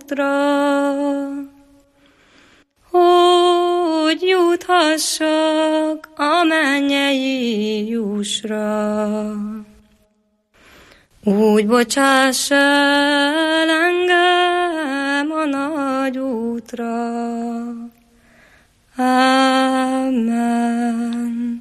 útra, hogy juthassak a mennyei jussra. Úgy bocsáss el engem a nagy útra. Amen.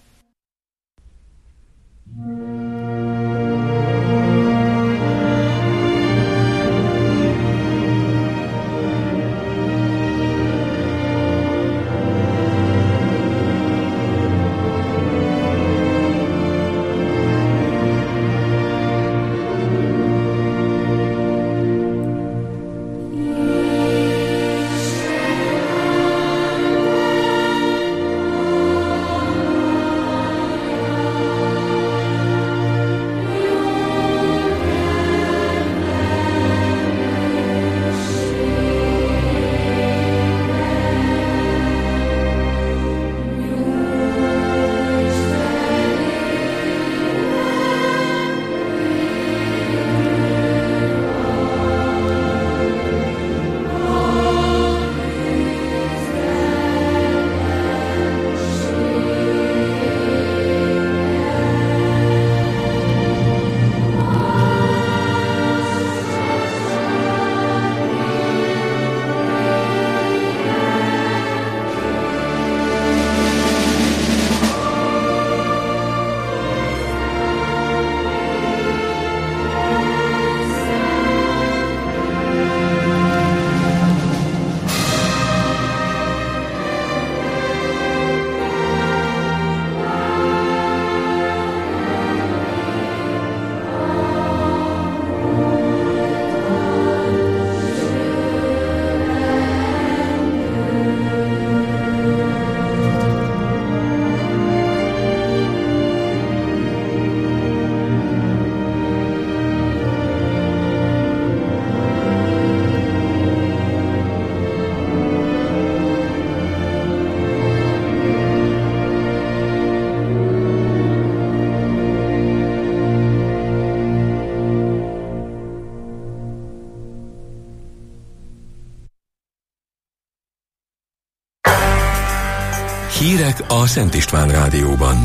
Hírek a Szent István Rádióban.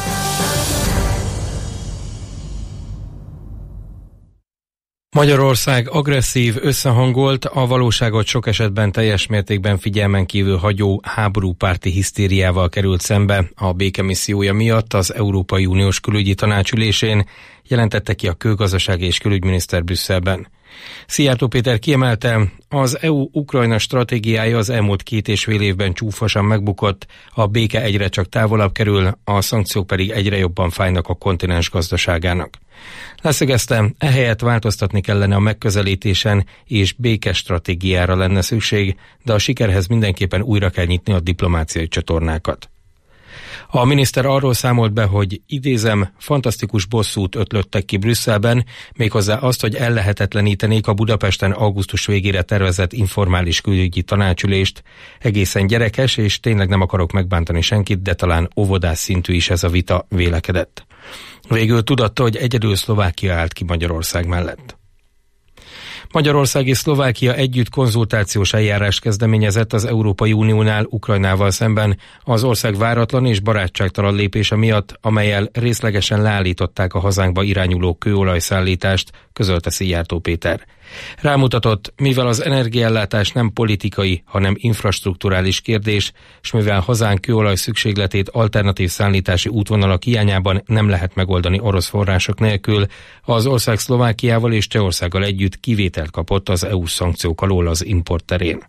Magyarország agresszív, összehangolt, a valóságot sok esetben teljes mértékben figyelmen kívül hagyó háborúpárti hisztériával került szembe a békemissziója miatt az Európai Uniós Külügyi Tanács ülésén, jelentette ki a külgazdasági és külügyminiszter Brüsszelben. Szijjártó Péter kiemelte, az EU-Ukrajna stratégiája az elmúlt 2,5 évben csúfosan megbukott, a béke egyre csak távolabb kerül, a szankciók pedig egyre jobban fájnak a kontinens gazdaságának. Leszögezte, ehelyett változtatni kellene a megközelítésen, és békes stratégiára lenne szükség, de a sikerhez mindenképpen újra kell nyitni a diplomáciai csatornákat. A miniszter arról számolt be, hogy idézem, fantasztikus bosszút ötlöttek ki Brüsszelben, méghozzá azt, hogy ellehetetlenítenék a Budapesten augusztus végére tervezett informális külügyi tanácsülést. Egészen gyerekes, és tényleg nem akarok megbántani senkit, de talán óvodás szintű is ez a vita, vélekedett. Végül tudatta, hogy egyedül Szlovákia állt ki Magyarország mellett. Magyarország és Szlovákia együtt konzultációs eljárást kezdeményezett az Európai Uniónál Ukrajnával szemben az ország váratlan és barátságtalan lépése miatt, amellyel részlegesen leállították a hazánkba irányuló kőolajszállítást, közölte Szijjártó Péter. Rámutatott, mivel az energiaellátás nem politikai, hanem infrastrukturális kérdés, és mivel hazánk kőolaj szükségletét alternatív szállítási útvonalak hiányában nem lehet megoldani orosz források nélkül, az ország Szlovákiával és Csehországgal együtt kivételt kapott az EU szankciók alól az import terén.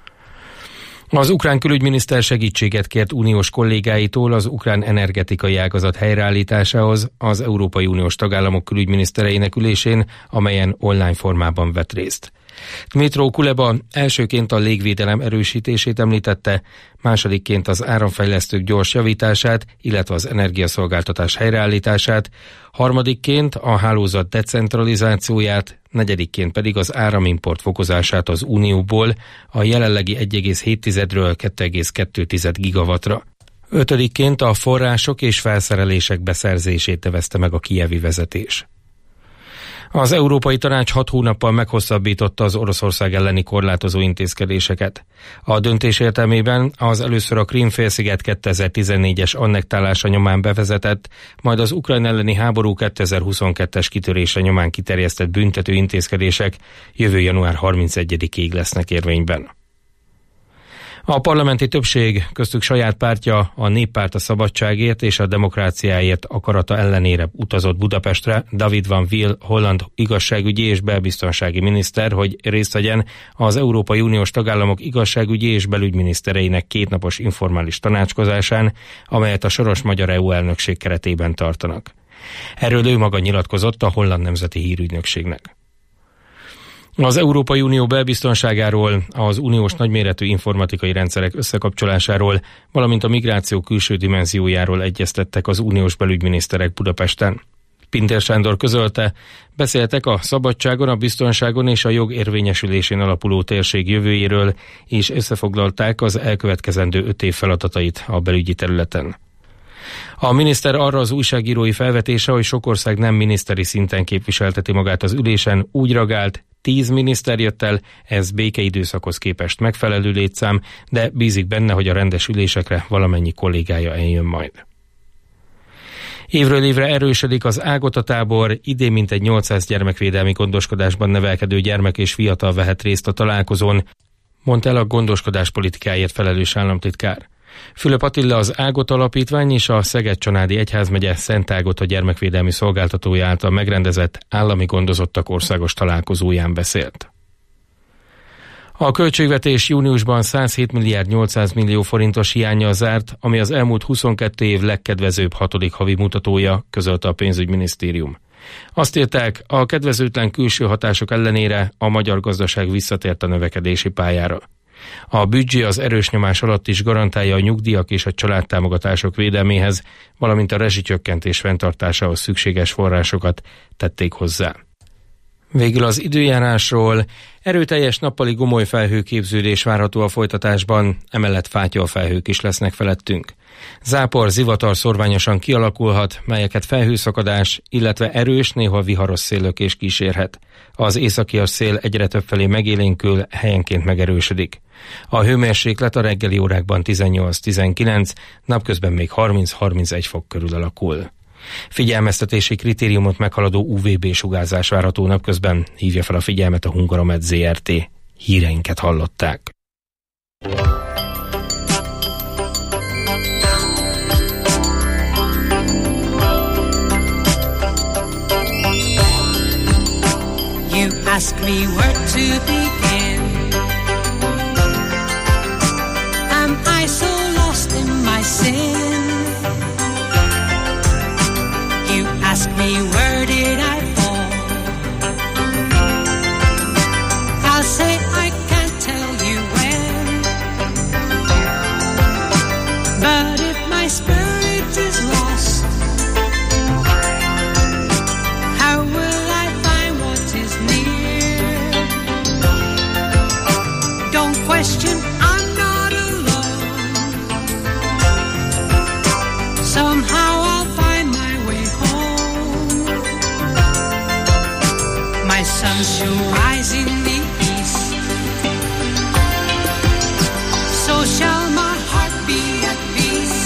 Az ukrán külügyminiszter segítséget kért uniós kollégáitól az ukrán energetikai ágazat helyreállításához az Európai Uniós tagállamok külügyminisztereinek ülésén, amelyen online formában vett részt. Dmytro Kuleba elsőként a légvédelem erősítését említette, másodikként az áramfejlesztők gyors javítását, illetve az energiaszolgáltatás helyreállítását, harmadikként a hálózat decentralizációját, negyedikként pedig az áramimport fokozását az Unióból a jelenlegi 1,7-ről 2,2 gigawattra. Ötödikként a források és felszerelések beszerzését nevezte meg a kijevi vezetés. Az Európai Tanács 6 hónappal meghosszabbította az Oroszország elleni korlátozó intézkedéseket. A döntés értelmében az először a Krím-félsziget 2014-es annektálása nyomán bevezetett, majd az Ukrajna elleni háború 2022-es kitörése nyomán kiterjesztett büntető intézkedések jövő január 31-ig lesznek érvényben. A parlamenti többség, köztük saját pártja, a Néppárt a szabadságért és a demokráciáért akarata ellenére utazott Budapestre David van Wil holland igazságügyi és belbiztonsági miniszter, hogy részt vegyen az Európai Uniós tagállamok igazságügyi és belügyminisztereinek 2 napos informális tanácskozásán, amelyet a soros magyar EU elnökség keretében tartanak. Erről ő maga nyilatkozott a Holland Nemzeti Hírügynökségnek. Az Európai Unió belbiztonságáról, az uniós nagyméretű informatikai rendszerek összekapcsolásáról, valamint a migráció külső dimenziójáról egyeztettek az uniós belügyminiszterek Budapesten. Pintér Sándor közölte, beszéltek a szabadságon, a biztonságon és a jog érvényesülésén alapuló térség jövőjéről, és összefoglalták az elkövetkezendő 5 év feladatait a belügyi területen. A miniszter arra az újságírói felvetése, hogy sok ország nem miniszteri szinten képviselteti magát az ülésen, úgy reagált, 10 miniszter jött el, ez békeidőszakhoz képest megfelelő létszám, de bízik benne, hogy a rendes ülésekre valamennyi kollégája eljön majd. Évről évre erősödik az Ágota tábor, idén mintegy 800 gyermekvédelmi gondoskodásban nevelkedő gyermek és fiatal vehet részt a találkozón, mondta el a gondoskodás politikáért felelős államtitkár. Fülöp Attila, az Ágota Alapítvány és a Szeged-Csanádi Egyházmegye Szent Ágota gyermekvédelmi szolgáltatója által megrendezett állami gondozottak országos találkozóján beszélt. A költségvetés júniusban 107 milliárd 800 millió forintos hiánnyal zárt, ami az elmúlt 22 év legkedvezőbb 6. havi mutatója, közölte a pénzügyminisztérium. Azt írták, a kedvezőtlen külső hatások ellenére a magyar gazdaság visszatért a növekedési pályára. A büdzsé az erős nyomás alatt is garantálja a nyugdíjak és a családtámogatások védelméhez, valamint a rezsicsökkentés fenntartásához szükséges forrásokat tették hozzá. Végül az időjárásról. Erőteljes nappali gomoly felhőképződés várható a folytatásban, emellett fátyolfelhők is lesznek felettünk. Zápor, zivatar szorványosan kialakulhat, melyeket felhőszakadás, illetve erős, néha viharos széllökés kísérhet. Az északias szél egyre többfelé megélénkül, helyenként megerősödik. A hőmérséklet a reggeli órákban 18-19, napközben még 30-31 fok körül alakul. Figyelmeztetési kritériumot meghaladó UVB-sugárzás várható napközben, hívja fel a figyelmet a Hungaromed Zrt. Híreinket hallották. You ask me where to begin. Am I so lost in my sin? You ask me where did I fall? I'll say I can't tell you when. But if my spirit is lost, how will I find what is near? Don't question, I'm not alone. Somehow I'll find my way home. My sun shall rise in the east, so shall my heart be at peace.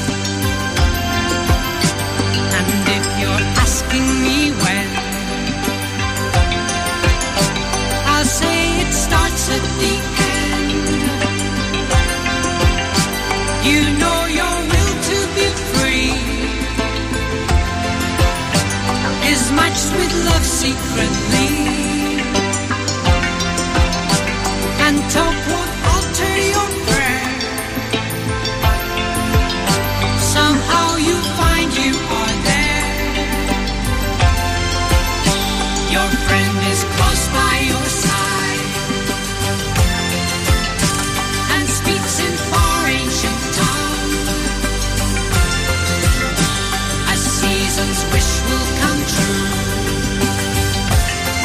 And if you're asking me when, I'll say it starts at the end. You know your will to be free is matched with love secretly, and talk won't alter your prayer. Somehow you find you are there. Your friend is close by your side and speaks in far ancient tongue. A season's wish will come true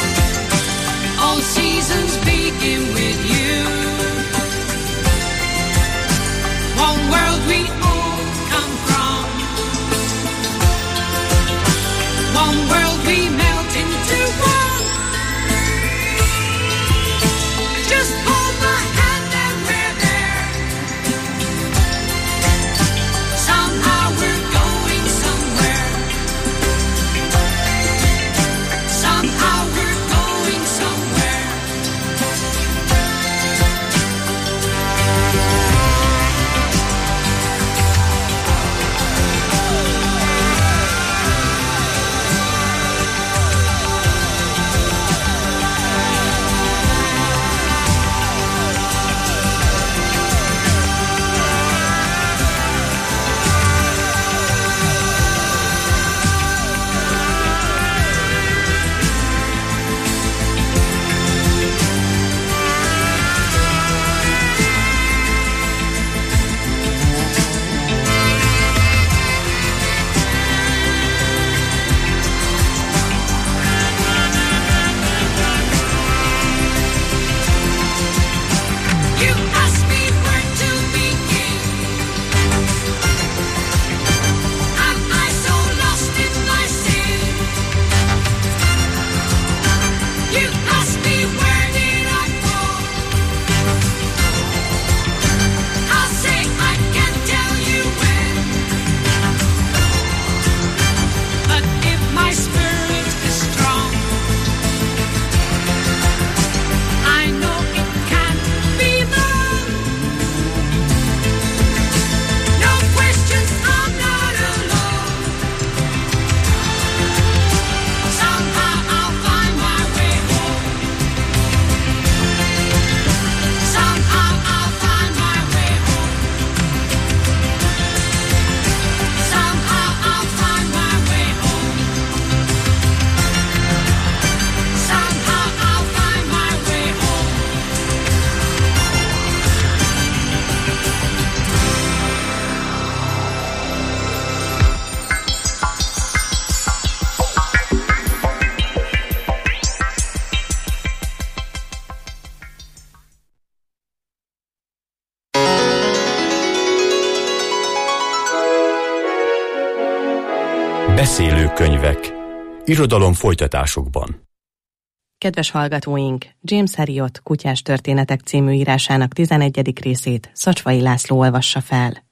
Beszélő könyvek. Irodalom folytatásokban. Kedves hallgatóink, James Herriot Kutyás történetek című írásának 11. részét Szacsvai László olvassa fel.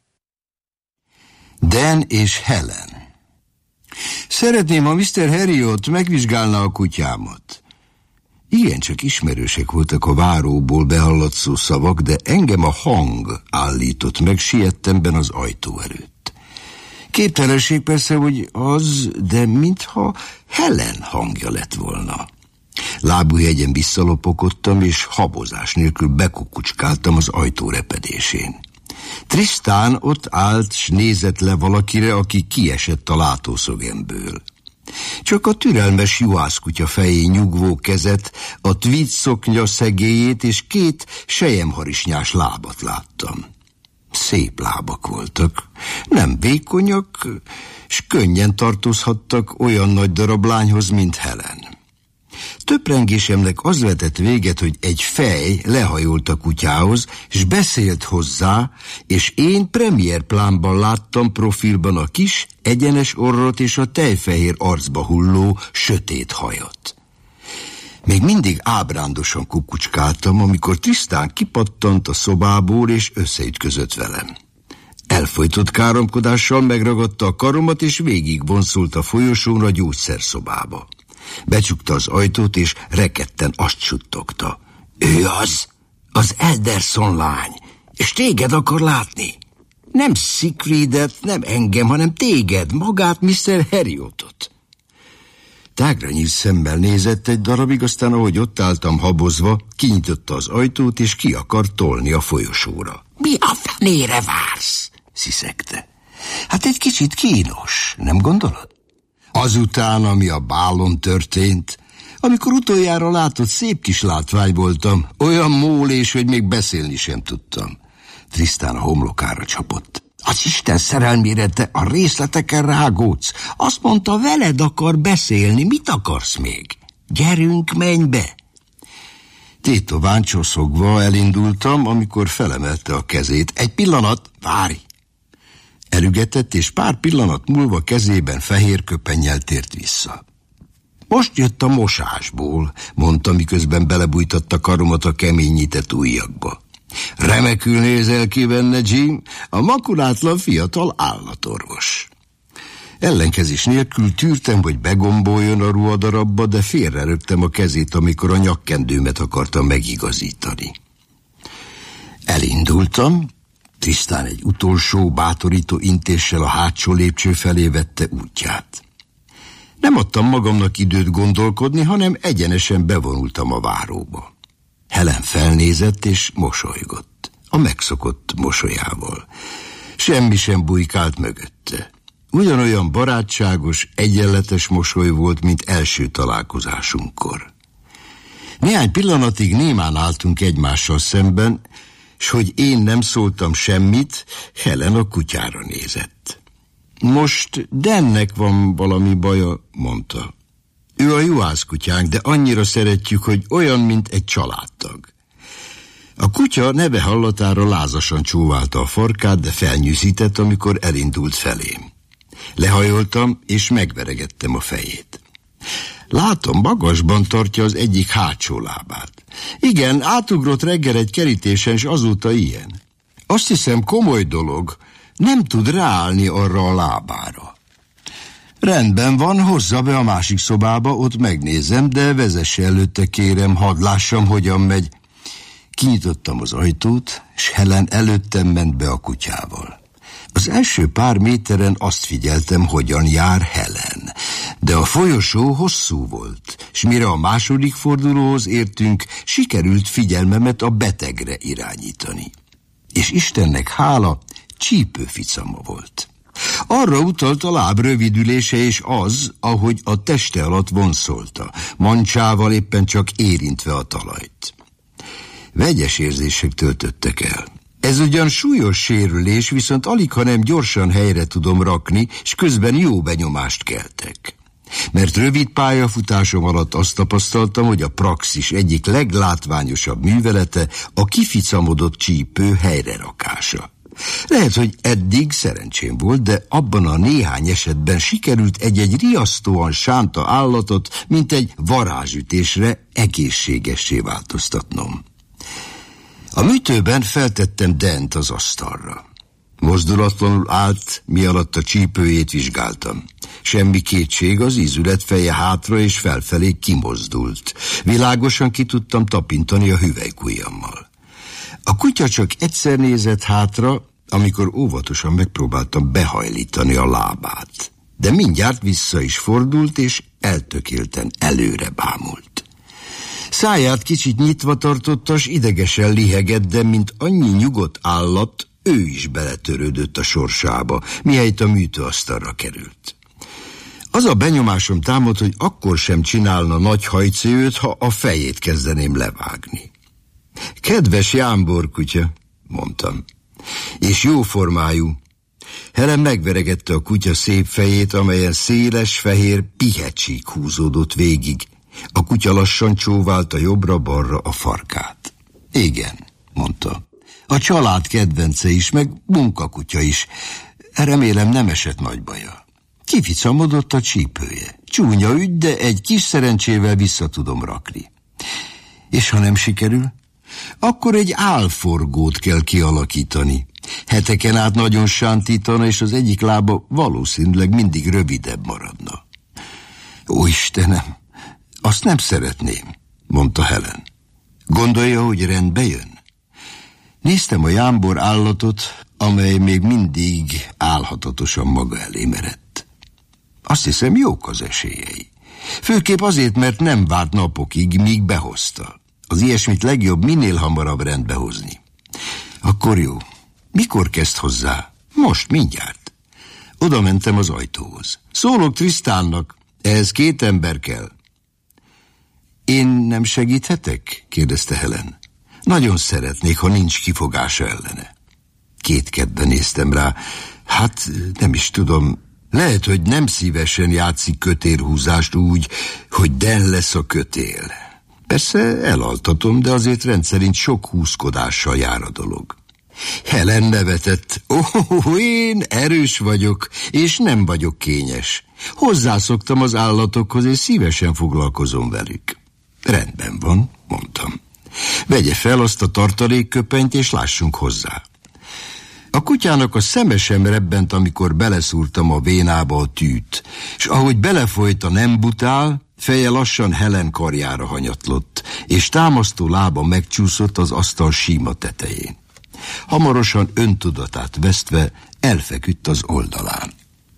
Dan és Helen. Szeretném, ha Mr. Herriot megvizsgálna a kutyámat. Igencsak ismerősek voltak a váróból behallatszó szavak, de engem a hang állított meg siettemben az ajtó előtt. Képtelenség persze, hogy az, de mintha Helen hangja lett volna. Lábújhegyen visszalopokodtam, és habozás nélkül bekukucskáltam az ajtó repedésén. Tristan ott állt, s nézett le valakire, aki kiesett a látószögemből. Csak a türelmes juhászkutya fején nyugvó kezet, a tweed szoknya szegélyét és 2 selyemharisnyás lábat láttam. Szép lábak voltak, nem vékonyak, s könnyen tartozhattak olyan nagy darab lányhoz, mint Helen. Töprengésemnek az vetett véget, hogy egy fej lehajolt a kutyához, s beszélt hozzá, és én premier plánban láttam profilban a kis, egyenes orrot és a tejfehér arcba hulló, sötét hajat. Még mindig ábrándosan kukucskáltam, amikor Tristan kipattant a szobából, és összeütközött velem. Elfojtott káromkodással megragadta a karomat, és végig vonszult a folyosón a gyógyszerszobába. Becsukta az ajtót, és rekedten azt suttogta. Ő az Elderson lány, és téged akar látni. Nem Siegfriedet, nem engem, hanem téged, magát, Mr. Herriotot. Tágra nyílt szemmel nézett egy darabig, aztán ahogy ott álltam habozva, kinyitotta az ajtót, és ki akart tolni a folyosóra. Mi a fenére vársz? Sziszegte. Hát egy kicsit kínos, nem gondolod? Azután, ami a bálon történt, amikor utoljára látott, szép kis látvány voltam, olyan mólés, hogy még beszélni sem tudtam. Tristan a homlokára csapott. Az Isten szerelmére, te a részleteken rágódsz. Azt mondta, veled akar beszélni, mit akarsz még? Gyerünk, menj be! Tétován csoszogva elindultam, amikor felemelte a kezét. Egy pillanat, várj! Elügetett, és pár pillanat múlva kezében fehér köpennyel tért vissza. Most jött a mosásból, mondta, miközben belebújtatta karomat a keményített ujjakba. Remekül nézel ki benne, Jim, a makulátlan fiatal állatorvos. Ellenkezés nélkül tűrtem, hogy begomboljon a ruhadarabba, de félrerögtem a kezét, amikor a nyakkendőmet akartam megigazítani. Elindultam. Tristan egy utolsó, bátorító intéssel a hátsó lépcső felé vette útját. Nem adtam magamnak időt gondolkodni, hanem egyenesen bevonultam a váróba. Helen felnézett és mosolygott, a megszokott mosolyával. Semmi sem bujkált mögötte. Ugyanolyan barátságos, egyenletes mosoly volt, mint első találkozásunkkor. Néhány pillanatig némán álltunk egymással szemben, s hogy én nem szóltam semmit, Helen a kutyára nézett. Most Dannek van valami baja, mondta. Ő a juhászkutyánk, de annyira szeretjük, hogy olyan, mint egy családtag. A kutya neve hallatára lázasan csóválta a farkát, de felnyűszített, amikor elindult felém. Lehajoltam, és megveregettem a fejét. Látom, magasban tartja az egyik hátsó lábát. Igen, átugrott reggel egy kerítésen, és azóta ilyen. Azt hiszem, komoly dolog, nem tud ráállni arra a lábára. Rendben van, hozza be a másik szobába, ott megnézem, de vezesse előtte, kérem, hadd lássam, hogyan megy. Kinyitottam az ajtót, s Helen előttem ment be a kutyával. Az első pár méteren azt figyeltem, hogyan jár Helen, de a folyosó hosszú volt, s mire a második fordulóhoz értünk, sikerült figyelmemet a betegre irányítani. És Istennek hála, csípőficama volt. Arra utalt a láb rövidülése és az, ahogy a teste alatt vonszolta, mancsával éppen csak érintve a talajt. Vegyes érzések töltöttek el. Ez ugyan súlyos sérülés, viszont alighanem gyorsan helyre tudom rakni, és közben jó benyomást keltek. Mert rövid pályafutásom alatt azt tapasztaltam, hogy a praxis egyik leglátványosabb művelete a kificamodott csípő helyrerakása. Lehet, hogy eddig szerencsém volt, de abban a néhány esetben sikerült egy-egy riasztóan sánta állatot, mint egy varázsütésre egészségessé változtatnom. A műtőben feltettem Dent az asztalra. Mozdulatlanul állt, mi alatt a csípőjét vizsgáltam. Semmi kétség, az ízület feje hátra és felfelé kimozdult. Világosan ki tudtam tapintani a hüvelykujjammal. A kutya csak egyszer nézett hátra, amikor óvatosan megpróbáltam behajlítani a lábát. De mindjárt vissza is fordult, és eltökélten előre bámult. Száját kicsit nyitva tartotta, s idegesen lihegett, de mint annyi nyugodt állat, ő is beletörődött a sorsába, mihelyt a műtőasztalra került. Az a benyomásom támad, hogy akkor sem csinálna nagy hajcéőt, ha a fejét kezdeném levágni. Kedves jámbor kutya, mondtam, és jóformájú. Helen megveregette a kutya szép fejét, amelyen széles, fehér pihecsík húzódott végig. A kutya lassan csóválta jobbra-balra a farkát. Igen, mondta. A család kedvence is, meg munkakutya is. Remélem nem esett nagy baja. Kificamodott a csípője. Csúnya ügy, de egy kis szerencsével vissza tudom rakni. És ha nem sikerül? Akkor egy álforgót kell kialakítani. Heteken át nagyon sántítana, és az egyik lába valószínűleg mindig rövidebb maradna. Ó, Istenem, azt nem szeretném, mondta Helen. Gondolja, hogy rendbe jön? Néztem a jámbor állatot, amely még mindig álhatatosan maga elé merett. Azt hiszem, jók az esélyei. Főképp azért, mert nem várt napokig, míg behozta. Az ilyesmit legjobb minél hamarabb rendbe hozni. Akkor jó. Mikor kezd hozzá? Most, mindjárt. Oda mentem az ajtóhoz. Szólok Trisztánnak, ehhez 2 ember kell. Én nem segíthetek? kérdezte Helen. Nagyon szeretnék, ha nincs kifogása ellene. Kétkedve néztem rá. Hát, nem is tudom, lehet, hogy nem szívesen játszik kötélhúzást úgy, hogy Den lesz a kötél. Persze elaltatom, de azért rendszerint sok húzkodással jár a dolog. Helen nevetett. Én erős vagyok, és nem vagyok kényes. Hozzászoktam az állatokhoz, és szívesen foglalkozom velük. Rendben van, mondtam. Vegye fel azt a tartalékköpenyt, és lássunk hozzá. A kutyának a szeme sem rebbent, amikor beleszúrtam a vénába a tűt, és ahogy belefolyt a nem butál, feje lassan Helen karjára hanyatlott, és támasztó lába megcsúszott az asztal síma tetején. Hamarosan öntudatát vesztve elfeküdt az oldalán.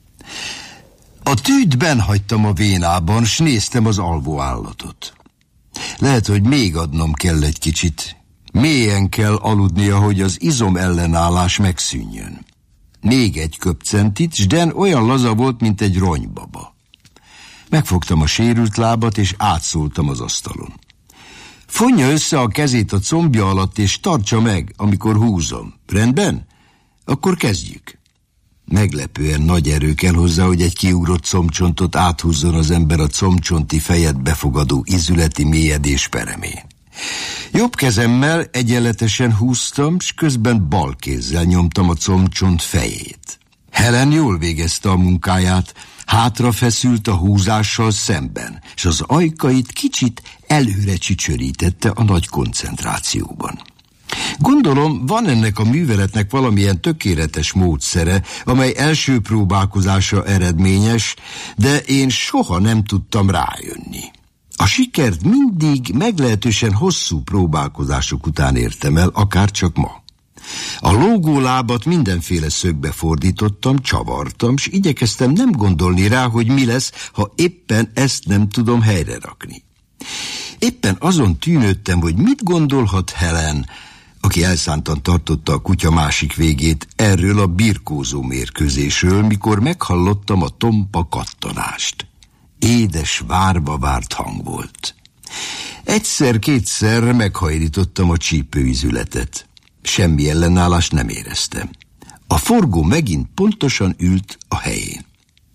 A tűt benhagytam a vénában, s néztem az alvó állatot. Lehet, hogy még adnom kell egy kicsit. Mélyen kell aludnia, hogy az izomellenállás megszűnjön. Még egy köpcentit, s Den olyan laza volt, mint egy ronybaba. Megfogtam a sérült lábat, és átszóltam az asztalon. Fonja össze a kezét a combja alatt, és tartsa meg, amikor húzom. Rendben? Akkor kezdjük. Meglepően nagy erő kell hozzá, hogy egy kiugrott combcsontot áthúzzon az ember a combcsonti fejet befogadó ízületi mélyedés peremén. Jobb kezemmel egyenletesen húztam, s közben bal kézzel nyomtam a combcsont fejét. Helen jól végezte a munkáját, hátra feszült a húzással szemben, és az ajkait kicsit előre csücsörítette a nagy koncentrációban. Gondolom, van ennek a műveletnek valamilyen tökéletes módszere, amely első próbálkozása eredményes, de én soha nem tudtam rájönni. A sikert mindig meglehetősen hosszú próbálkozások után értem el, akár csak ma. A lógólábat mindenféle szögbe fordítottam, csavartam, s igyekeztem nem gondolni rá, hogy mi lesz, ha éppen ezt nem tudom helyre rakni. Éppen azon tűnődtem, hogy mit gondolhat Helen, aki elszántan tartotta a kutya másik végét, erről a birkózó mérkőzésről, mikor meghallottam a tompa kattanást. Édes, várva várt hang volt. Egyszer-kétszer meghajlítottam a csípőizületet. Semmi ellenállást nem éreztem. A forgó megint pontosan ült a helyén.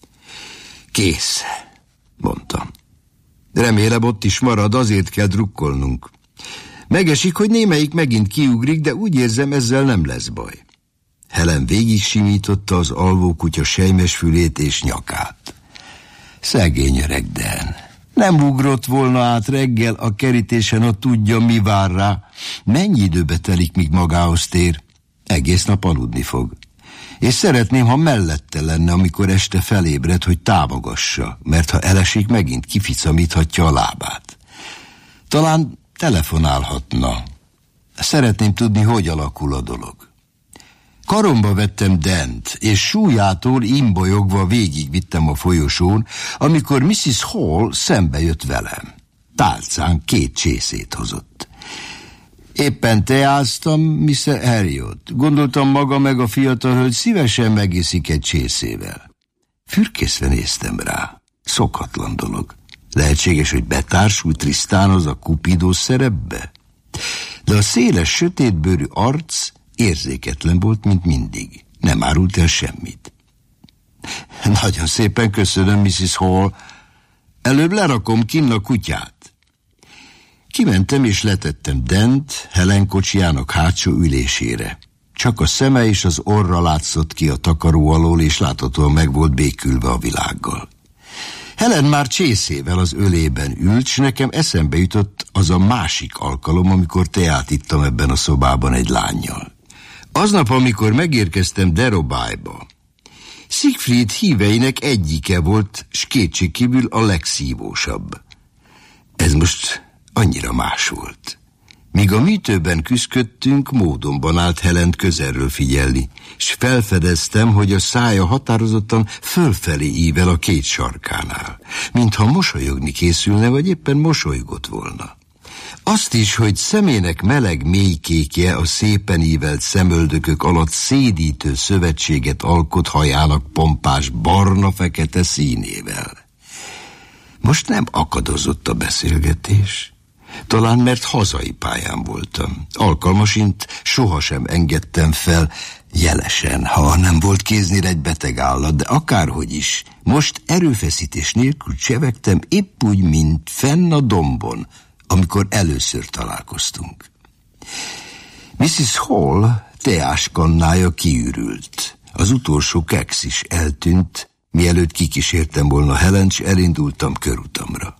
Kész, mondtam. Remélem ott is marad, azért kell drukkolnunk. Megesik, hogy némelyik megint kiugrik, de úgy érzem, ezzel nem lesz baj. Helen Helen végig simította az alvó kutya sejmes fülét és nyakát. Szegény öreg Dan. Nem ugrott volna át reggel a kerítésen, ha tudja, mi vár rá. Mennyi időbe telik, míg magához tér? Egész nap aludni fog. És szeretném, ha mellette lenne, amikor este felébred, hogy támogassa, mert ha elesik, megint kificamíthatja a lábát. Talán telefonálhatna. Szeretném tudni, hogy alakul a dolog. Karomba vettem Dent, és súlyától imbolyogva végigvittem a folyosón, amikor Mrs. Hall szembe jött velem. Tálcán 2 csészét hozott. Éppen teáztam, Mr. Harriot. Gondoltam, maga meg a fiatal hölgy szívesen megiszik egy csészével. Fürkészve néztem rá. Szokatlan dolog. Lehetséges, hogy betársult Trisztánhoz a Cupidó szerepbe? De a széles, sötétbőrű arc érzéketlen volt, mint mindig. Nem árult el semmit. Nagyon szépen köszönöm, Mrs. Hall. Előbb lerakom kinn a kutyát. Kimentem és letettem Dent Helen kocsijának hátsó ülésére. Csak a szeme és az orra látszott ki a takaró alól, és láthatóan meg volt békülve a világgal. Helen már csészével az ölében ült, s nekem eszembe jutott az a másik alkalom, amikor teát ittam ebben a szobában egy lánnyal. Aznap, amikor megérkeztem Derobájba, Siegfried híveinek egyike volt, s kétségkívül a legszívósabb. Ez most annyira más volt. Míg a műtőben küszködtünk, módonban állt Helent közelről figyelni, s felfedeztem, hogy a szája határozottan fölfelé ível a 2 sarkánál, mintha mosolyogni készülne, vagy éppen mosolygott volna. Azt is, hogy szemének meleg mélykékje a szépen ívelt szemöldökök alatt szédítő szövetséget alkot hajának pompás barna-fekete színével. Most nem akadozott a beszélgetés. Talán mert hazai pályán voltam. Alkalmasint sohasem engedtem fel jelesen, ha nem volt kéznél egy beteg állat, de akárhogy is, most erőfeszítés nélkül csevegtem épp úgy, mint fenn a dombon, amikor először találkoztunk. Mrs. Hall teáskannája kiürült. Az utolsó keksz is eltűnt, mielőtt kikísértem volna Helent, s elindultam körutamra.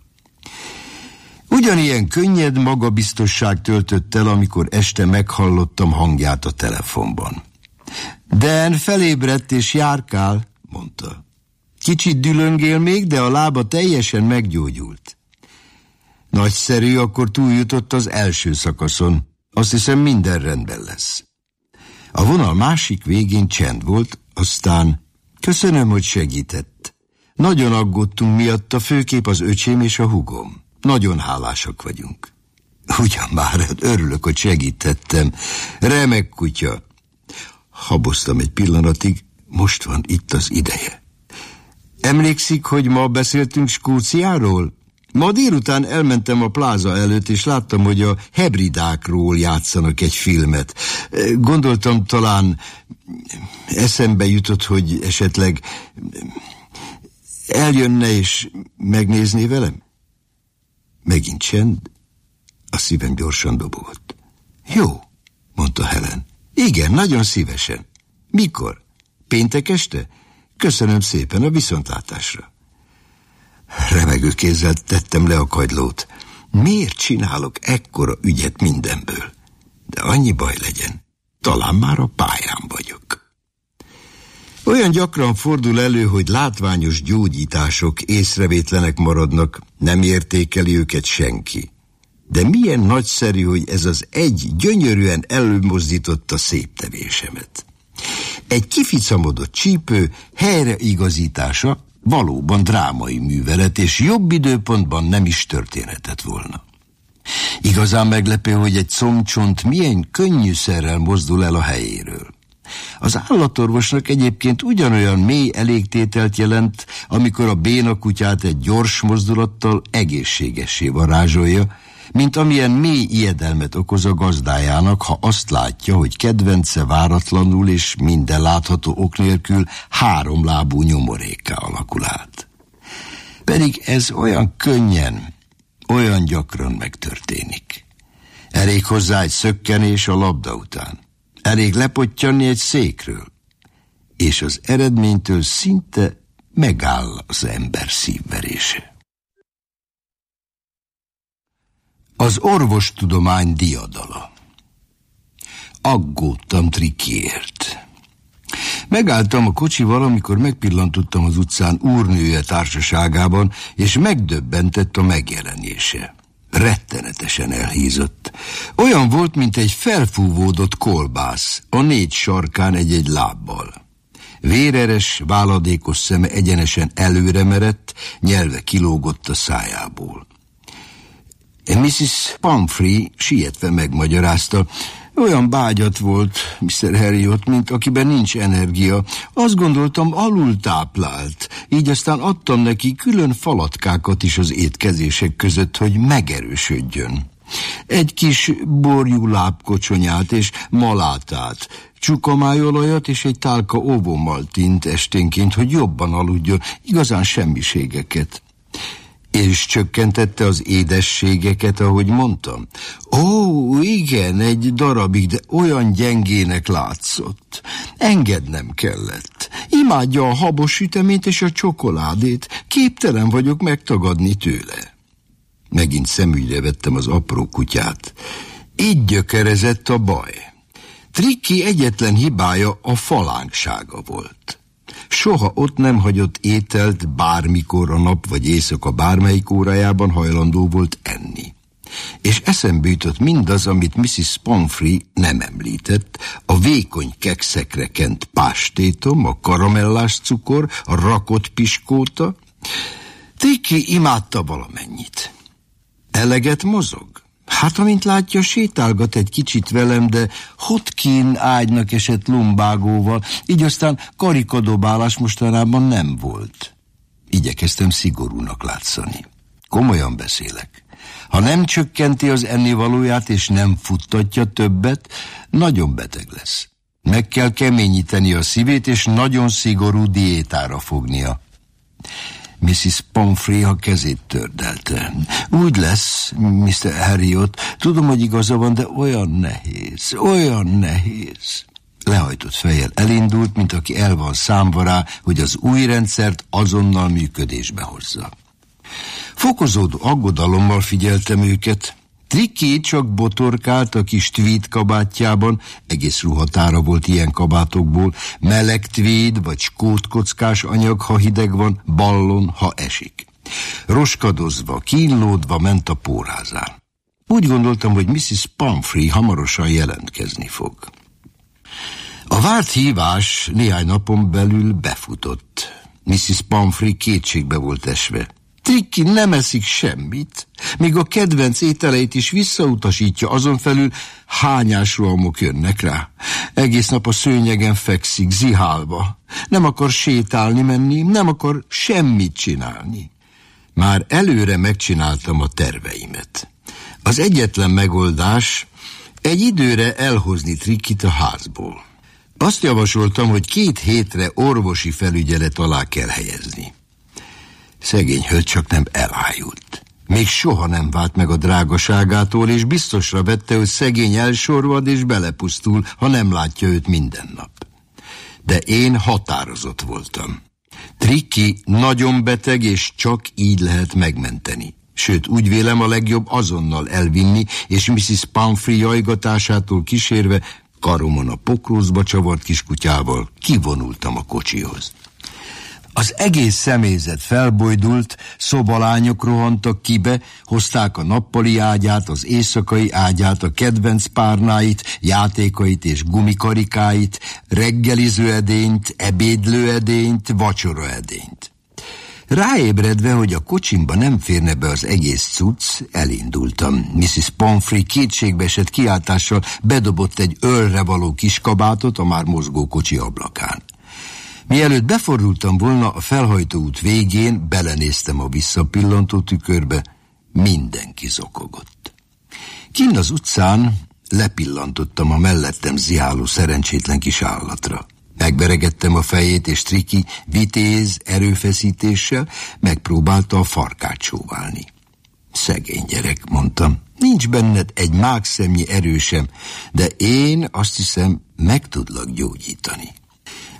Ugyanilyen könnyed magabiztosság töltött el, amikor este meghallottam hangját a telefonban. Dan felébredt és járkál, mondta. Kicsit dülöngél még, de a lába teljesen meggyógyult. Nagyszerű, akkor túljutott az első szakaszon. Azt hiszem, minden rendben lesz. A vonal másik végén csend volt, aztán köszönöm, hogy segített. Nagyon aggódtunk miatta, főképp az öcsém és a húgom. Nagyon hálásak vagyunk. Ugyan már, örülök, hogy segítettem. Remek kutya. Haboztam egy pillanatig, most van itt az ideje. Emlékszik, hogy ma beszéltünk Skóciáról? Ma délután elmentem a pláza előtt, és láttam, hogy a hebridákról játszanak egy filmet. Gondoltam, talán eszembe jutott, hogy esetleg eljönne és megnézné velem? Megint csend, a szívem gyorsan dobogott. Jó, mondta Helen. Igen, nagyon szívesen. Mikor? Péntek este? Köszönöm szépen, a viszontlátásra. Remegő kézzel tettem le a kagylót. Miért csinálok ekkora ügyet mindenből? De annyi baj legyen. Talán már a pályán vagyok. Olyan gyakran fordul elő, hogy látványos gyógyítások észrevétlenek maradnak, nem értékeli őket senki. De milyen nagyszerű, hogy ez az egy gyönyörűen előmozdította szép tevésemet. Egy kificamodott csípő helyreigazítása valóban drámai művelet, és jobb időpontban nem is történhetett volna. Igazán meglepő, hogy egy combcsont milyen könnyűszerrel mozdul el a helyéről. Az állatorvosnak egyébként ugyanolyan mély elégtételt jelent, amikor a béna kutyát egy gyors mozdulattal egészségessé varázsolja, mint amilyen mély ijedelmet okoz a gazdájának, ha azt látja, hogy kedvence váratlanul és minden látható ok nélkül 3 lábú nyomorékká alakul át. Pedig ez olyan könnyen, olyan gyakran megtörténik. Elég hozzá egy szökkenés a labda után. Elég lepottyanni egy székről. és az eredménytől szinte megáll az ember szívverése. Az orvostudomány diadala. Aggódtam Trickyért. Megálltam a kocsival, amikor megpillantottam az utcán úrnője társaságában, és megdöbbentett a megjelenése. Rettenetesen elhízott. Olyan volt, mint egy felfúvódott kolbász, a 4 sarkán egy-egy lábbal. Véreres, váladékos szeme egyenesen előre merett, nyelve kilógott a szájából. Mrs. Pumphrey sietve megmagyarázta, olyan bágyat volt Mr. Heriot, mint akiben nincs energia. Azt gondoltam, alultáplált, így aztán adtam neki külön falatkákat is az étkezések között, hogy megerősödjön. Egy kis borjú lábkocsonyát és malátát, csukamájolajat és egy tálka ovomaltint esténként, hogy jobban aludjon, igazán semmiségeket. És csökkentette az édességeket, ahogy mondtam. Ó, igen, egy darabig, de olyan gyengének látszott. Engednem kellett. Imádja a habos süteményt és a csokoládét. Képtelen vagyok megtagadni tőle. Megint szemügyre vettem az apró kutyát. Így gyökerezett a baj. Tricky egyetlen hibája a falánksága volt. Soha ott nem hagyott ételt, bármikor a nap vagy éjszaka bármelyik órájában hajlandó volt enni. És eszembe jutott mindaz, amit Mrs. Pumphrey nem említett, a vékony kekszekre kent pástétom, a karamellás cukor, a rakott piskóta. Tricky imádta valamennyit. Eleget mozog? Hát, amint látja, sétálgat egy kicsit velem, de Hotkin ágynak esett lumbágóval, így aztán karikadobálás mostanában nem volt. Igyekeztem szigorúnak látszani. Komolyan beszélek. Ha nem csökkenti az ennivalóját és nem futtatja többet, nagyon beteg lesz. Meg kell keményíteni a szívét, és nagyon szigorú diétára fognia. Mrs. Pumphrey a kezét tördelte. Úgy lesz, Mr. Heriot, tudom, hogy igaza van, de olyan nehéz. Lehajtott fejjel elindult, mint aki el van számva rá, hogy az új rendszert azonnal működésbe hozza. Fokozódó aggodalommal figyeltem őket. Tricky csak botorkált a kis tweed kabátjában, egész ruhatára volt ilyen kabátokból, meleg tweed vagy skótkockás anyag, ha hideg van, ballon, ha esik. Roskadozva, kínlódva ment a pórázán. Úgy gondoltam, hogy Mrs. Pumphrey hamarosan jelentkezni fog. A várt hívás néhány napon belül befutott. Mrs. Pumphrey kétségbe volt esve. Tricky nem eszik semmit, még a kedvenc ételeit is visszautasítja, azon felül hányásrohamok jönnek rá. Egész nap a szőnyegen fekszik, zihálva. Nem akar sétálni menni, nem akar semmit csinálni. Már előre megcsináltam a terveimet. Az egyetlen megoldás egy időre elhozni Trickyt a házból. Azt javasoltam, hogy 2 hétre orvosi felügyelet alá kell helyezni. Szegény hölgy csak nem elájult. Még soha nem vált meg a drágaságától, és biztosra vette, hogy szegény elsorvad és belepusztul, ha nem látja őt minden nap. De én határozott voltam. Tricky nagyon beteg, és csak így lehet megmenteni. Sőt, úgy vélem, a legjobb azonnal elvinni, és Mrs. Pumphrey jajgatásától kísérve, karomon a pokrózba csavart kiskutyával kivonultam a kocsihoz. Az egész személyzet felbojdult, szobalányok rohantak kibe, hozták a nappali ágyát, az éjszakai ágyát, a kedvenc párnáit, játékait és gumikarikáit, reggelizőedényt, ebédlőedényt, vacsoraedényt. Ráébredve, hogy a kocsimba nem férne be az egész cucc, elindultam. Mrs. Pumphrey kétségbeesett kiáltással bedobott egy ölre való kiskabátot a már mozgó kocsi ablakán. Mielőtt befordultam volna, a felhajtóút végén belenéztem a visszapillantó tükörbe, mindenki zokogott. Kinn az utcán lepillantottam a mellettem ziháló szerencsétlen kis állatra. Megveregettem a fejét, és Tricky vitéz erőfeszítéssel megpróbálta a farkát csóválni. Szegény gyerek, mondtam, nincs benned egy mákszemnyi erő sem, de én azt hiszem, meg tudlak gyógyítani.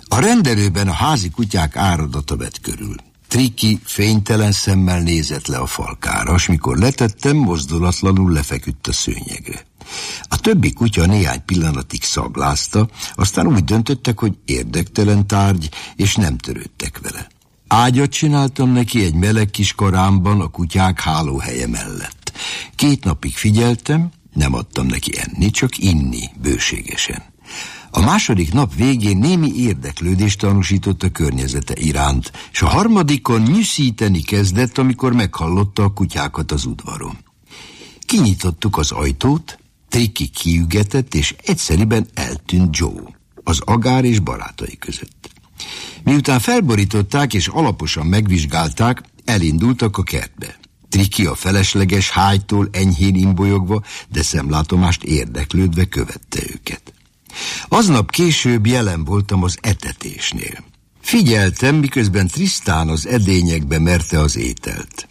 A rendelőben a házi kutyák áradata vett körül. Triki fénytelen szemmel nézett le a falkára, és mikor letettem, mozdulatlanul lefeküdt a szőnyegre. A többi kutya néhány pillanatig szaglázta, aztán úgy döntöttek, hogy érdektelen tárgy, és nem törődtek vele. Ágyat csináltam neki egy meleg kis karámban a kutyák hálóhelye mellett. 2 napig figyeltem, nem adtam neki enni, csak inni bőségesen. A második nap végén némi érdeklődést tanúsított a környezete iránt, és a harmadikon nyűszíteni kezdett, amikor meghallotta a kutyákat az udvaron. Kinyitottuk az ajtót, Triki kiügetett, és egyszeriben eltűnt Joe, az agár és barátai között. Miután felborították és alaposan megvizsgálták, elindultak a kertbe. Triki a felesleges hájtól enyhén imbolyogva, de szemlátomást érdeklődve követte őket. Aznap később jelen voltam az etetésnél. Figyeltem, miközben Tristan az edényekbe merte az ételt.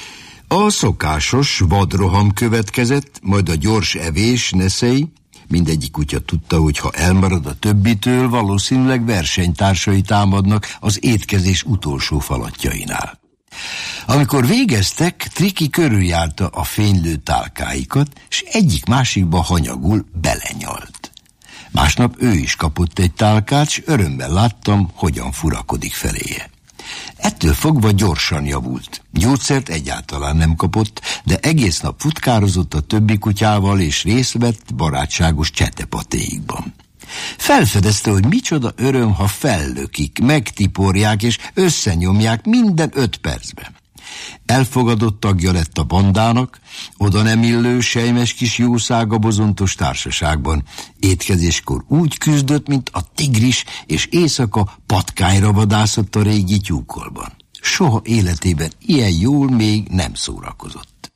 A szokásos vadroham következett, majd a gyors evés, neszei. Mindegyik kutya tudta, hogy ha elmarad a többitől, valószínűleg versenytársai támadnak az étkezés utolsó falatjainál. Amikor végeztek, Triki körüljárta a fénylő tálkáikat, és egyik-másikba hanyagul belenyalt. Másnap ő is kapott egy tálkát, s örömmel láttam, hogyan furakodik feléje. Ettől fogva gyorsan javult. Gyógyszert egyáltalán nem kapott, de egész nap futkározott a többi kutyával, és részt vett barátságos csetepatéikban. Felfedezte, hogy micsoda öröm, ha fellökik, megtiporják és összenyomják minden 5 percben. Elfogadott tagja lett a bandának, oda nem illő, sejmes kis jószága bozontos társaságban. Étkezéskor úgy küzdött, mint a tigris, és éjszaka patkányra vadászott a régi tyúkolban. Soha életében ilyen jól még nem szórakozott.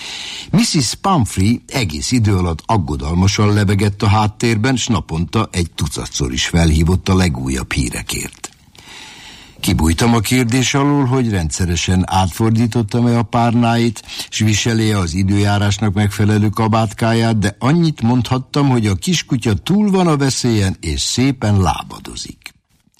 Mrs. Pumphrey egész idő alatt aggodalmasan lebegett a háttérben, s naponta egy tucatszor is felhívott a legújabb hírekért. Kibújtam a kérdés alól, hogy rendszeresen átfordítottam-e a párnáit, s viseli-e az időjárásnak megfelelő kabátkáját, de annyit mondhattam, hogy a kiskutya túl van a veszélyen, és szépen lábadozik.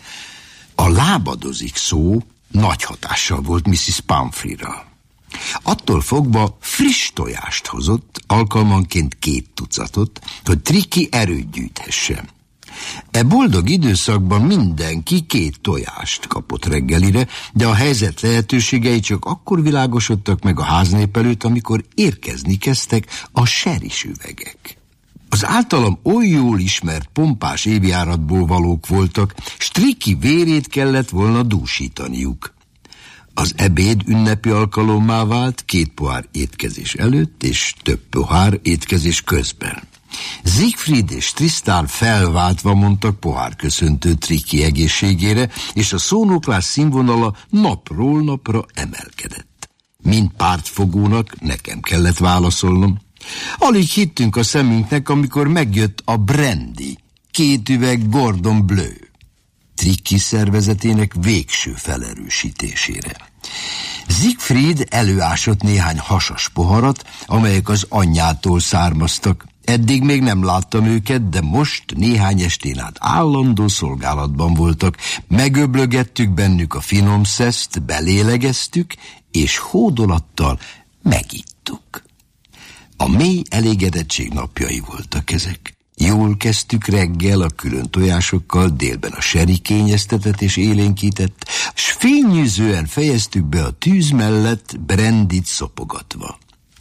A lábadozik szó nagy hatással volt Mrs. Pumphreyra. Attól fogva friss tojást hozott, alkalmanként 2 tucatot, hogy Triki erőt gyűjthesse. E boldog időszakban mindenki 2 tojást kapott reggelire, de a helyzet lehetőségei csak akkor világosodtak meg a háznép előtt, amikor érkezni kezdtek a seris üvegek. Az általam oly jól ismert pompás évjáratból valók voltak, s Triki vérét kellett volna dúsítaniuk. Az ebéd ünnepi alkalommá vált 2 pohár étkezés előtt és több pohár étkezés közben. Siegfried és Tristan felváltva mondtak pohárköszöntő Triki egészségére, és a szónoklás színvonala napról napra emelkedett. Mint pártfogónak nekem kellett válaszolnom. Alig hittünk a szemünknek, amikor megjött a brandy, 2 üveg Gordon Bleu, Triki szervezetének végső felerősítésére. Siegfried előásott néhány hasas poharat, amelyek az anyjától származtak. Eddig még nem láttam őket, de most néhány estén át állandó szolgálatban voltak. Megöblögettük bennük a finom szeszt, belélegeztük, és hódolattal megittuk. A mély elégedettség napjai voltak ezek. Jól kezdtük reggel a külön tojásokkal, délben a seri kényeztetett és élénkített, s fényűzően fejeztük be a tűz mellett brandit szopogatva.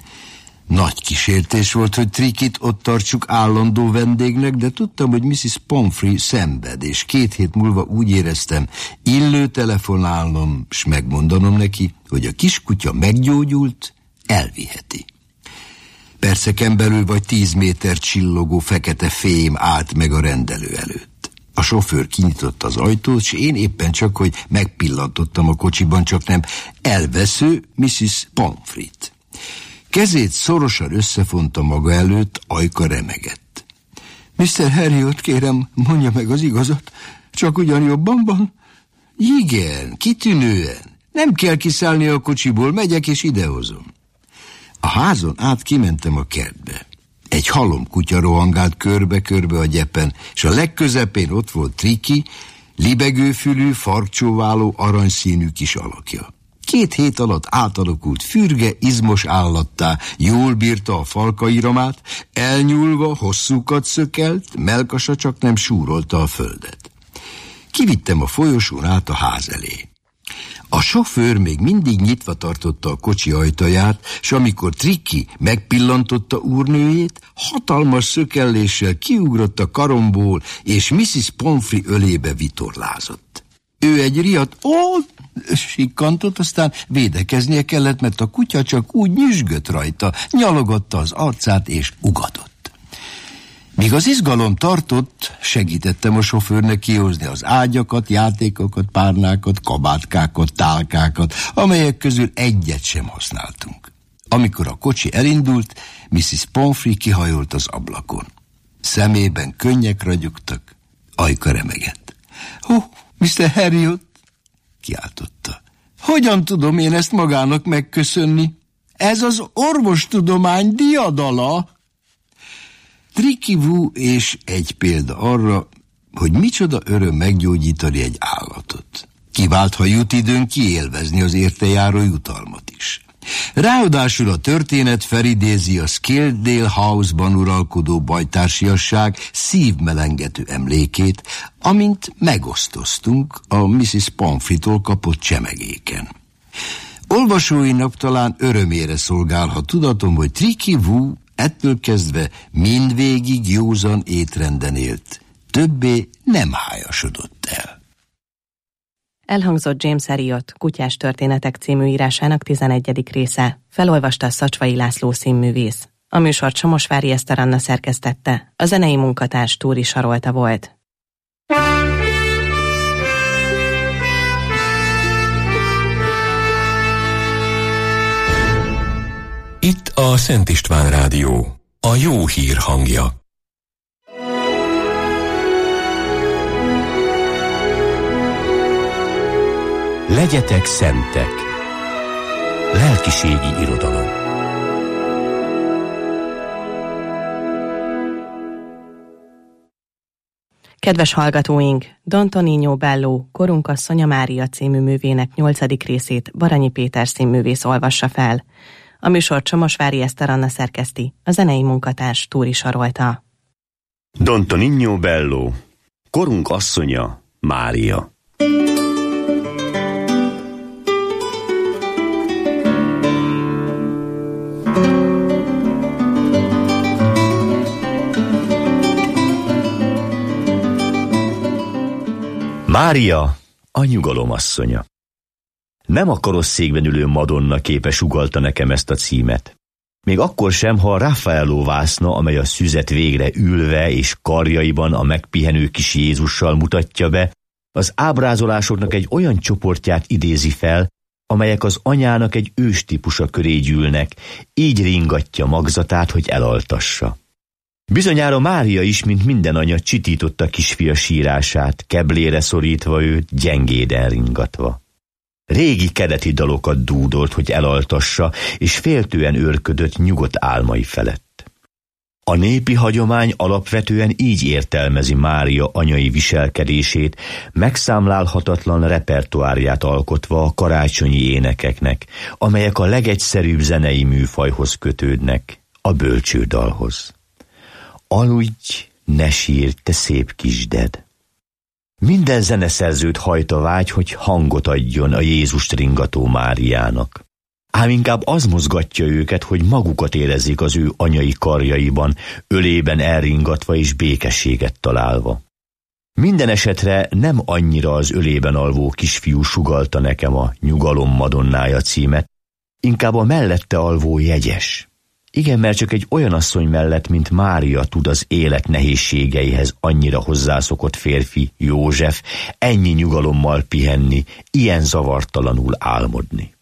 Nagy kísértés volt, hogy Trikit ott tartsuk állandó vendégnek, de tudtam, hogy Mrs. Pumphrey szenved, és 2 hét múlva úgy éreztem, illő telefonálnom, s megmondanom neki, hogy a kiskutya meggyógyult, elviheti. Perceken belül vagy 10 méter csillogó fekete fém állt meg a rendelő előtt. A sofőr kinyitotta az ajtót, s én éppen csak, hogy megpillantottam a kocsiban, csak nem elvesző Mrs. Pumphreyt. Kezét szorosan összefonta maga előtt, ajka remegett. Mr. Harriot, kérem, mondja meg az igazat, csak ugyan jobban van? Igen, kitűnően. Nem kell kiszállni a kocsiból, megyek és idehozom. A házon át kimentem a kertbe. Egy halom kutya rohangált körbe-körbe a gyepen, és a legközepén ott volt Triki, libegőfülű, farkcsóváló, aranyszínű kis alakja. 2 hét alatt átalakult fürge, izmos állattá, jól bírta a falkairamát, elnyúlva hosszúkat szökelt, mellkasa csak nem súrolta a földet. Kivittem a folyosón át a ház elé. A sofőr még mindig nyitva tartotta a kocsi ajtaját, s amikor Tricky megpillantotta úrnőjét, hatalmas szökelléssel kiugrott a karomból, és Mrs. Pomfrey ölébe vitorlázott. Ő egy riadt, sikkantott, aztán védekeznie kellett, mert a kutya csak úgy nyüzsgött rajta, nyalogatta az arcát és ugatott. Míg az izgalom tartott, segítettem a sofőrnek kihozni az ágyakat, játékokat, párnákat, kabátkákat, tálkákat, amelyek közül egyet sem használtunk. Amikor a kocsi elindult, Mrs. Pomfrey kihajolt az ablakon. Szemében könnyek ragyogtak, ajka remegett. Mr. Harriot, kiáltotta. Hogyan tudom én ezt magának megköszönni? Ez az orvostudomány diadala. Tricky Woo és egy példa arra, hogy micsoda öröm meggyógyítani egy állatot. Kivált, ha jut időn kiélvezni az érte járó jutalmat is. Ráadásul a történet felidézi a Scaledale House-ban uralkodó bajtársiasság szívmelengető emlékét, amint megosztoztunk a Mrs. Pomfrey-tól kapott csemegéken. Olvasóinak talán örömére szolgál, ha tudatom, hogy Tricky Woo ettől kezdve mindvégig józan étrenden élt. Többé nem hájasodott el. Elhangzott James Herriot Kutyás történetek című írásának 11. része. Felolvasta Szacsvai László színművész. A műsort Somosvári Eszter Anna szerkesztette, a zenei munkatárs Túri Sarolta volt. Itt a Szent István Rádió, a jó hír hangja. Legyetek szentek. Lelkiségi irodalom. Kedves hallgatóink, Don Tonino Bello Korunk asszonya Mária című művének 8. részét Baranyi Péter színművész olvassa fel. A műsort Somosvári Eszter Anna szerkeszti, a zenei munkatárs Túri Sarolta. Don Tonino Bello Korunk asszonya Mária. Mária, a nyugalom asszonya. Nem a karosszékben ülő Madonna képe sugallta nekem ezt a címet. Még akkor sem, ha a Raffaello vászna, amely a szüzet végre ülve és karjaiban a megpihenő kis Jézussal mutatja be, az ábrázolásoknak egy olyan csoportját idézi fel, amelyek az anyának egy őstípusa köré gyűlnek, így ringatja magzatát, hogy elaltassa. Bizonyára Mária is, mint minden anya, csitította kisfia sírását, keblére szorítva őt, gyengéden ringatva. Régi keleti dalokat dúdolt, hogy elaltassa, és féltően őrködött nyugodt álmai felett. A népi hagyomány alapvetően így értelmezi Mária anyai viselkedését, megszámlálhatatlan repertoárját alkotva a karácsonyi énekeknek, amelyek a legegyszerűbb zenei műfajhoz kötődnek, a bölcsődalhoz. Aludj, ne sírj, te szép kisded! Minden zeneszerzőt hajt a vágy, hogy hangot adjon a Jézust ringató Máriának. Ám inkább az mozgatja őket, hogy magukat érezzék az ő anyai karjaiban, ölében elringatva és békességet találva. Minden esetre nem annyira az ölében alvó kisfiú sugallta nekem a Nyugalom Madonnája címet, inkább a mellette alvó jegyes. Igen, mert csak egy olyan asszony mellett, mint Mária tud az élet nehézségeihez annyira hozzászokott férfi, József, ennyi nyugalommal pihenni, ilyen zavartalanul álmodni.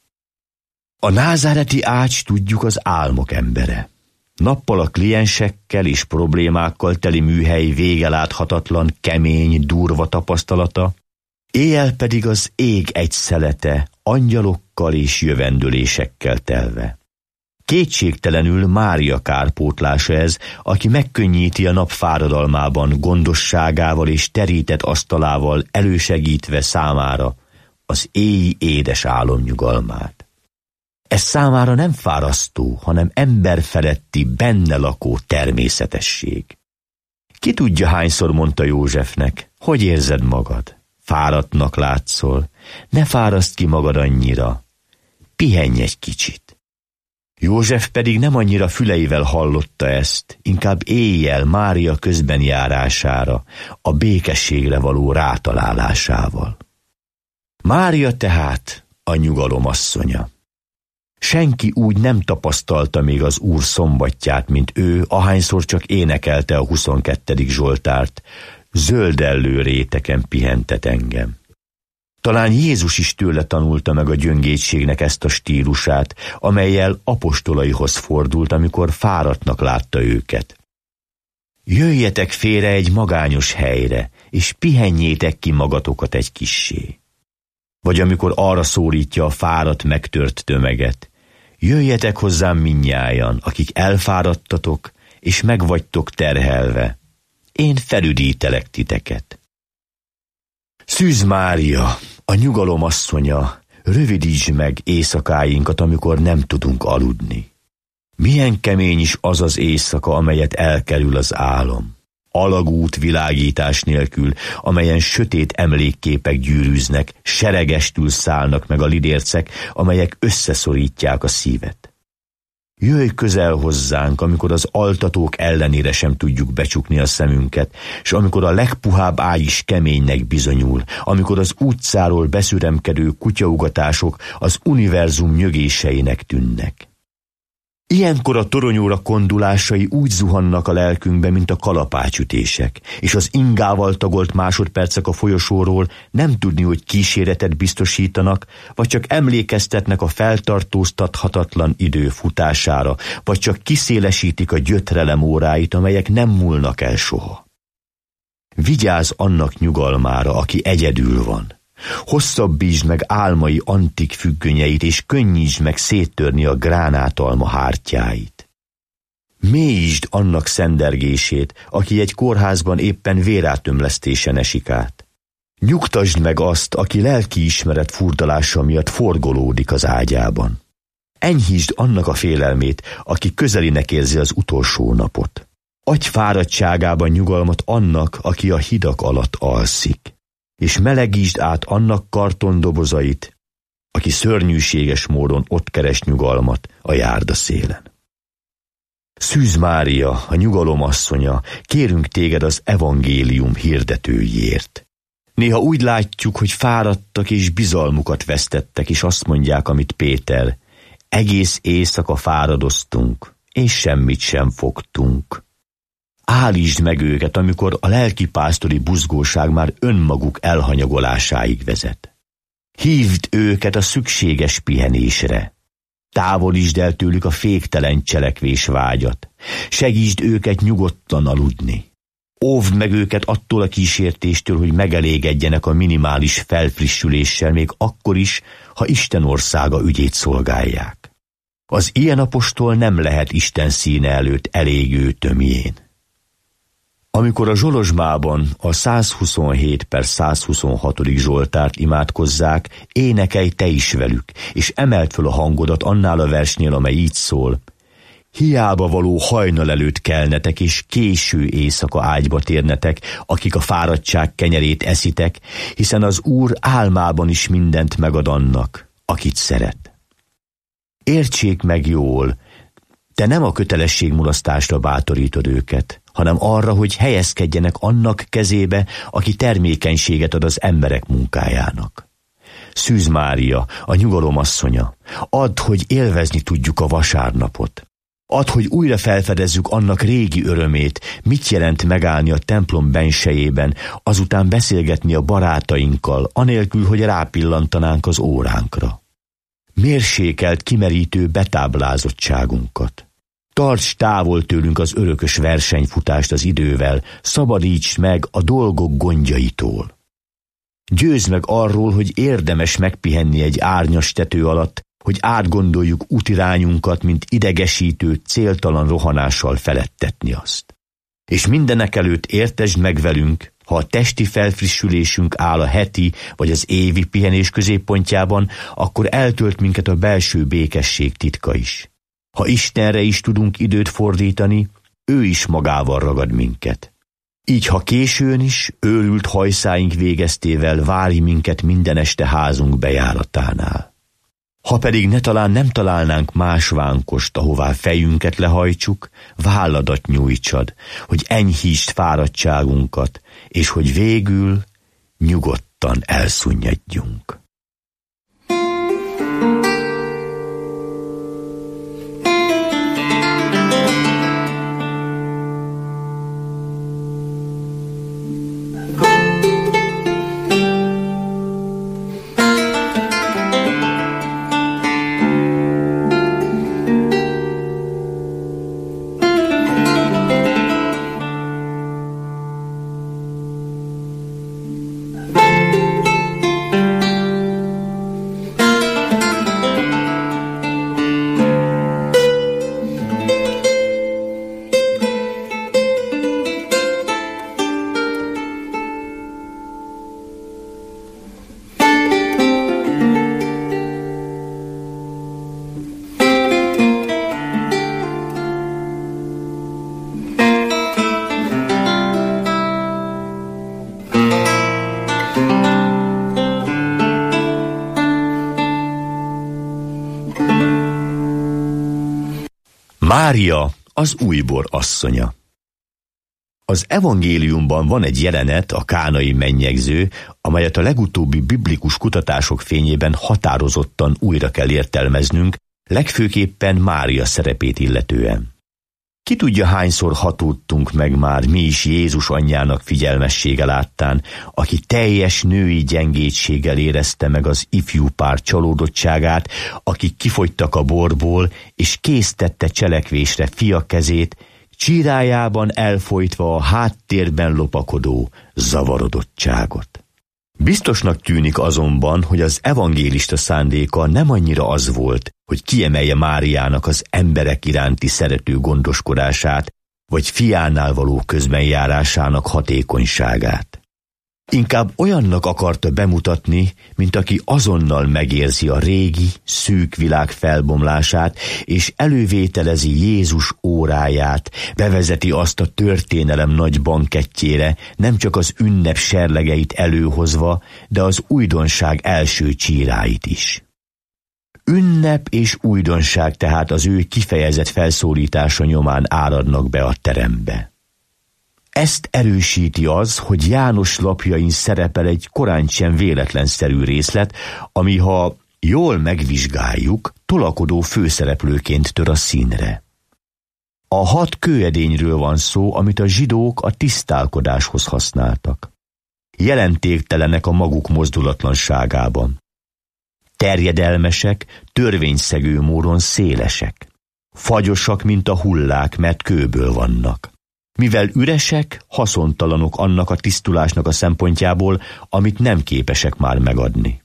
A názáreti ács, tudjuk, az álmok embere. Nappal a kliensekkel és problémákkal teli műhely végeláthatatlan, kemény, durva tapasztalata, éjjel pedig az ég egy szelete, angyalokkal és jövendőlésekkel telve. Kétségtelenül Mária kárpótlása ez, aki megkönnyíti a nap fáradalmában gondosságával és terített asztalával elősegítve számára az éji édes álomnyugalmát. Ez számára nem fárasztó, hanem emberfeletti, benne lakó természetesség. Ki tudja, hányszor mondta Józsefnek, hogy érzed magad? Fáradtnak látszol, ne fáraszd ki magad annyira, pihenj egy kicsit. József pedig nem annyira füleivel hallotta ezt, inkább éjjel Mária közbenjárására, a békességre való rátalálásával. Mária tehát a nyugalom asszonya. Senki úgy nem tapasztalta még az Úr szombatját, mint ő, ahányszor csak énekelte a 22. Zsoltárt, zöldellő réteken pihentet engem. Talán Jézus is tőle tanulta meg a gyöngétségnek ezt a stílusát, amellyel apostolaihoz fordult, amikor fáradtnak látta őket. Jöjjetek félre egy magányos helyre, és pihenjétek ki magatokat egy kissé. Vagy amikor arra szólítja a fáradt, megtört tömeget, jöjjetek hozzám mindnyájan, akik elfáradtatok, és megvagytok terhelve, én felüdítelek titeket. Szűz Mária, a nyugalom asszonya, rövidítsd meg éjszakáinkat, amikor nem tudunk aludni. Milyen kemény is az az éjszaka, amelyet elkerül az álom. Alagút világítás nélkül, amelyen sötét emlékképek gyűrűznek, seregestül szállnak meg a lidércek, amelyek összeszorítják a szívet. Jöjj közel hozzánk, amikor az altatók ellenére sem tudjuk becsukni a szemünket, s amikor a legpuhább ágy is keménynek bizonyul, amikor az utcáról beszüremkedő kutyaugatások az univerzum nyögéseinek tűnnek. Ilyenkor a toronyóra kondulásai úgy zuhannak a lelkünkbe, mint a kalapácsütések, és az ingával tagolt másodpercek a folyosóról nem tudni, hogy kíséretet biztosítanak, vagy csak emlékeztetnek a feltartóztathatatlan idő futására, vagy csak kiszélesítik a gyötrelem óráit, amelyek nem múlnak el soha. Vigyázz annak nyugalmára, aki egyedül van. Hosszabbítsd meg álmai antik függönyeit, és könnyítsd meg széttörni a gránátalma hártyáit. Mélyítsd annak szendergését, aki egy kórházban éppen vérátömlesztésen esik át. Nyugtasd meg azt, aki lelkiismeret furdalása miatt forgolódik az ágyában. Enyhítsd annak a félelmét, aki közelinek érzi az utolsó napot. Adj fáradtságában nyugalmat annak, aki a hidak alatt alszik. És melegítsd át annak kartondobozait, aki szörnyűséges módon ott keres nyugalmat a járdaszélen. Szűz Mária, a nyugalom asszonya, kérünk téged az evangélium hirdetőjéért. Néha úgy látjuk, hogy fáradtak és bizalmukat vesztettek, és azt mondják, amit Péter, egész éjszaka fáradoztunk, és semmit sem fogtunk. Állítsd meg őket, amikor a lelkipásztori buzgóság már önmaguk elhanyagolásáig vezet. Hívd őket a szükséges pihenésre. Távolítsd el tőlük a féktelen cselekvés vágyat. Segítsd őket nyugodtan aludni. Óvd meg őket attól a kísértéstől, hogy megelégedjenek a minimális felfrissüléssel, még akkor is, ha Isten országa ügyét szolgálják. Az ilyen apostol nem lehet Isten színe előtt elégő tömjén. Amikor a Zsolozsmában a 127/126. Zsoltárt imádkozzák, énekelj te is velük, és emeld föl a hangodat annál a versnél, amely így szól. Hiába való hajnal előtt kelnetek, és késő éjszaka ágyba térnetek, akik a fáradtság kenyerét eszitek, hiszen az Úr álmában is mindent megad annak, akit szeret. Értsék meg jól, te nem a kötelességmulasztásra bátorítod őket, hanem arra, hogy helyezkedjenek annak kezébe, aki termékenységet ad az emberek munkájának. Szűz Mária, a nyugalom asszonya, add, hogy élvezni tudjuk a vasárnapot. Add, hogy újra felfedezzük annak régi örömét, mit jelent megállni a templom bensejében, azután beszélgetni a barátainkkal, anélkül, hogy rápillantanánk az óránkra. Mérsékelt, kimerítő betáblázottságunkat. Tarts távol tőlünk az örökös versenyfutást az idővel, szabadíts meg a dolgok gondjaitól. Győzd meg arról, hogy érdemes megpihenni egy árnyas tető alatt, hogy átgondoljuk útirányunkat, mint idegesítő, céltalan rohanással feledtetni azt. És mindenekelőtt értesd meg velünk, ha a testi felfrissülésünk áll a heti vagy az évi pihenés középpontjában, akkor eltölt minket a belső békesség titka is. Ha Istenre is tudunk időt fordítani, ő is magával ragad minket. Így, ha későn is, őrült hajszáink végeztével várj minket minden este házunk bejáratánál. Ha pedig nem találnánk más vánkost, ahová fejünket lehajtsuk, válladat nyújtsad, hogy enyhítsd fáradtságunkat, és hogy végül nyugodtan elszunnyadjunk. Mária, az újbor asszonya. Az evangéliumban van egy jelenet, a kánai mennyegző, amelyet a legutóbbi biblikus kutatások fényében határozottan újra kell értelmeznünk, legfőképpen Mária szerepét illetően. Ki tudja, hányszor hatódtunk meg már mi is Jézus anyjának figyelmessége láttán, aki teljes női gyengétséggel érezte meg az ifjú pár csalódottságát, akik kifogytak a borból, és késztette cselekvésre fia kezét, csírájában elfojtva a háttérben lopakodó zavarodottságot. Biztosnak tűnik azonban, hogy az evangélista szándéka nem annyira az volt, hogy kiemelje Máriának az emberek iránti szerető gondoskodását, vagy fiánál való közbenjárásának hatékonyságát. Inkább olyannak akarta bemutatni, mint aki azonnal megérzi a régi, szűk világ felbomlását, és elővételezi Jézus óráját, bevezeti azt a történelem nagy bankettjére, nem csak az ünnep serlegeit előhozva, de az újdonság első csíráit is. Ünnep és újdonság tehát az ő kifejezett felszólítása nyomán áradnak be a terembe. Ezt erősíti az, hogy János lapjain szerepel egy korántsem véletlenszerű részlet, ami, ha jól megvizsgáljuk, tolakodó főszereplőként tör a színre. A 6 kőedényről van szó, amit a zsidók a tisztálkodáshoz használtak. Jelentéktelenek a maguk mozdulatlanságában. Terjedelmesek, törvényszegő módon szélesek. Fagyosak, mint a hullák, mert kőből vannak. Mivel üresek, haszontalanok annak a tisztulásnak a szempontjából, amit nem képesek már megadni.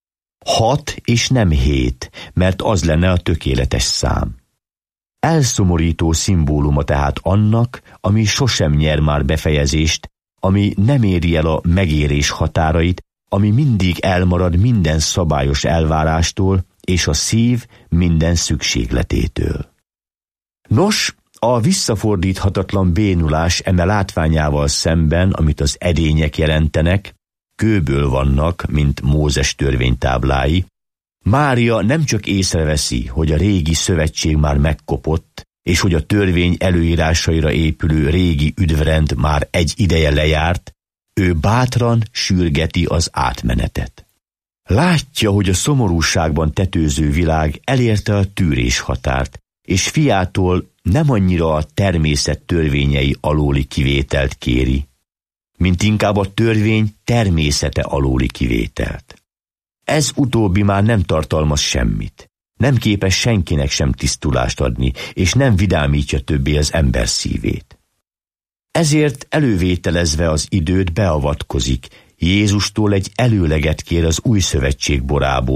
6 és nem 7, mert az lenne a tökéletes szám. Elszomorító szimbóluma tehát annak, ami sosem nyer már befejezést, ami nem éri el a megérés határait, ami mindig elmarad minden szabályos elvárástól, és a szív minden szükségletétől. Nos, a visszafordíthatatlan bénulás eme látványával szemben, amit az edények jelentenek, kőből vannak, mint Mózes törvénytáblái, Mária nem csak észreveszi, hogy a régi szövetség már megkopott, és hogy a törvény előírásaira épülő régi üdvrend már egy ideje lejárt, ő bátran sürgeti az átmenetet. Látja, hogy a szomorúságban tetőző világ elérte a tűrés határt, és fiától nem annyira a természet törvényei alóli kivételt kéri, mint inkább a törvény természete alóli kivételt. Ez utóbbi már nem tartalmaz semmit, nem képes senkinek sem tisztulást adni, és nem vidámítja többé az ember szívét. Ezért elővételezve az időt beavatkozik, Jézustól egy előleget kér az új szövetség borából,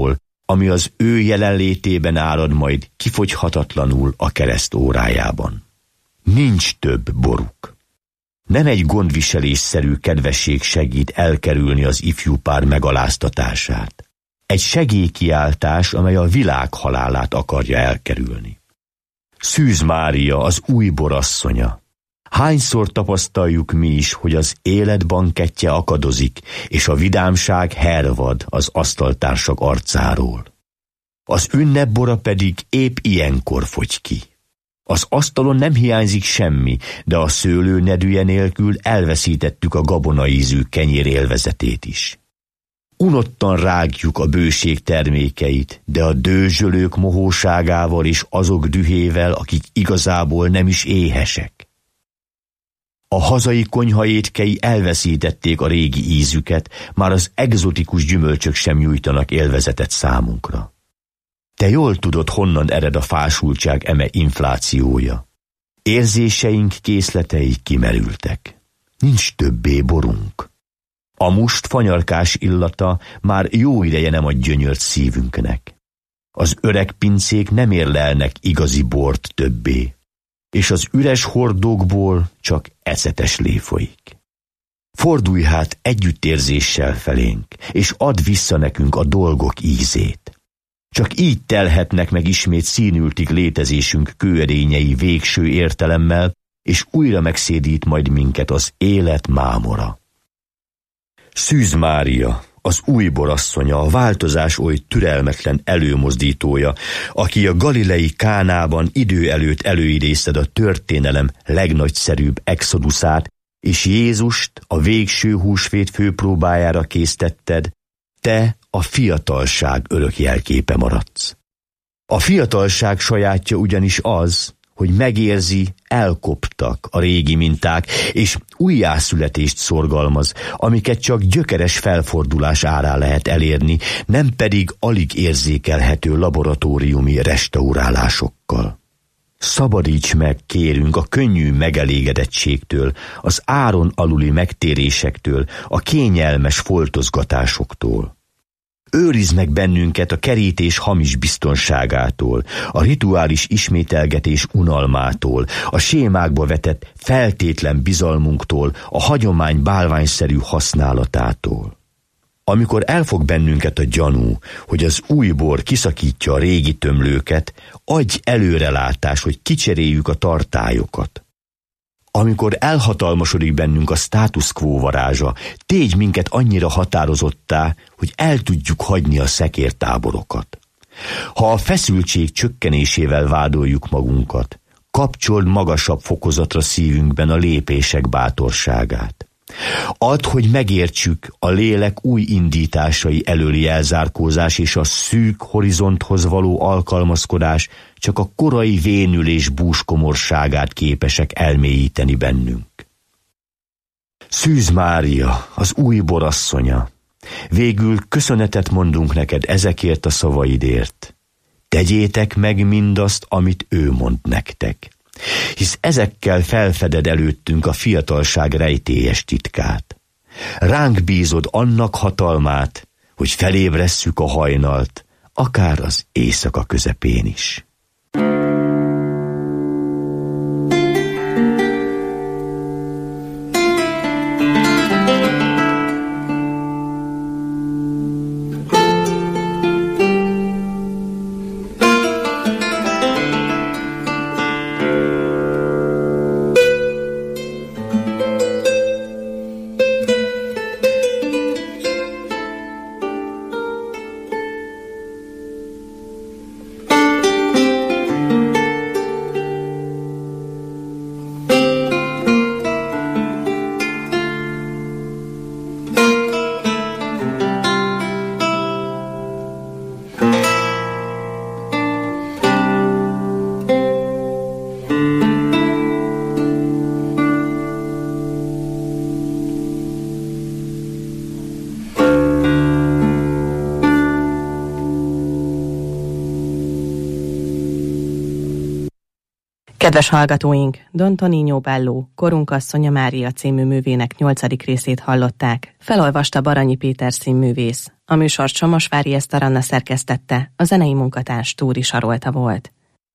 ami az ő jelenlétében árad majd kifogyhatatlanul a kereszt órájában. Nincs több boruk. Nem egy gondviselésszerű kedvesség segít elkerülni az ifjú pár megaláztatását. Egy segélykiáltás, amely a világ halálát akarja elkerülni. Szűz Mária, az új borasszonya. Hányszor tapasztaljuk mi is, hogy az élet bankettje akadozik, és a vidámság hervad az asztaltársak arcáról. Az ünnepbora pedig épp ilyenkor fogy ki. Az asztalon nem hiányzik semmi, de a szőlő nedűje nélkül elveszítettük a gabonaízű kenyér élvezetét is. Unottan rágjuk a bőség termékeit, de a dőzsölők mohóságával és azok dühével, akik igazából nem is éhesek. A hazai konyhaétkei elveszítették a régi ízüket, már az egzotikus gyümölcsök sem nyújtanak élvezetet számunkra. Te jól tudod, honnan ered a fásultság eme inflációja. Érzéseink, készletei kimerültek. Nincs többé borunk. A must fanyarkás illata már jó ideje nem ad gyönyört szívünknek. Az öreg pincék nem érlelnek igazi bort többé, és az üres hordókból csak ecetes lé folyik. Fordulj hát együttérzéssel felénk, és add vissza nekünk a dolgok ízét. Csak így telhetnek meg ismét színültig létezésünk kőerényei végső értelemmel, és újra megszédít majd minket az élet mámora. Szűz Mária, az új borasszonya, a változás oly türelmetlen előmozdítója, aki a galilei Kánában idő előtt előidézted a történelem legnagyszerűbb exoduszát, és Jézust a végső húsvét főpróbájára késztetted, te a fiatalság örök jelképe maradsz. A fiatalság sajátja ugyanis az, hogy megérzi, elkoptak a régi minták, és újjászületést szorgalmaz, amiket csak gyökeres felfordulás árán lehet elérni, nem pedig alig érzékelhető laboratóriumi restaurálásokkal. Szabadíts meg, kérünk, a könnyű megelégedettségtől, az áron aluli megtérésektől, a kényelmes foltozgatásoktól. Őrizd meg bennünket a kerítés hamis biztonságától, a rituális ismételgetés unalmától, a sémákba vetett feltétlen bizalmunktól, a hagyomány bálványszerű használatától. Amikor elfog bennünket a gyanú, hogy az új bor kiszakítja a régi tömlőket, adj előrelátás, hogy kicseréljük a tartályokat. Amikor elhatalmasodik bennünk a status quo varázsa, tégy minket annyira határozottá, hogy el tudjuk hagyni a szekértáborokat. Ha a feszültség csökkenésével vádoljuk magunkat, kapcsold magasabb fokozatra szívünkben a lépések bátorságát. Add, hogy megértsük a lélek új indításai elöli elzárkózás és a szűk horizonthoz való alkalmazkodás csak a korai vénülés búskomorságát képesek elmélyíteni bennünk. Szűz Mária, az új borasszonya, végül köszönetet mondunk neked ezekért a szavaidért. Tegyétek meg mindazt, amit ő mond nektek, hisz ezekkel felfeded előttünk a fiatalság rejtélyes titkát. Ránk bízod annak hatalmát, hogy felébresszük a hajnalt, akár az éjszaka közepén is. Kedves hallgatóink, Don Tonino Bello, Korunkasszonya Mária című művének 8. részét hallották. Felolvasta Baranyi Péter színművész. A műsort Somosvári Eszter Anna szerkesztette, a zenei munkatárs Túri Sarolta volt.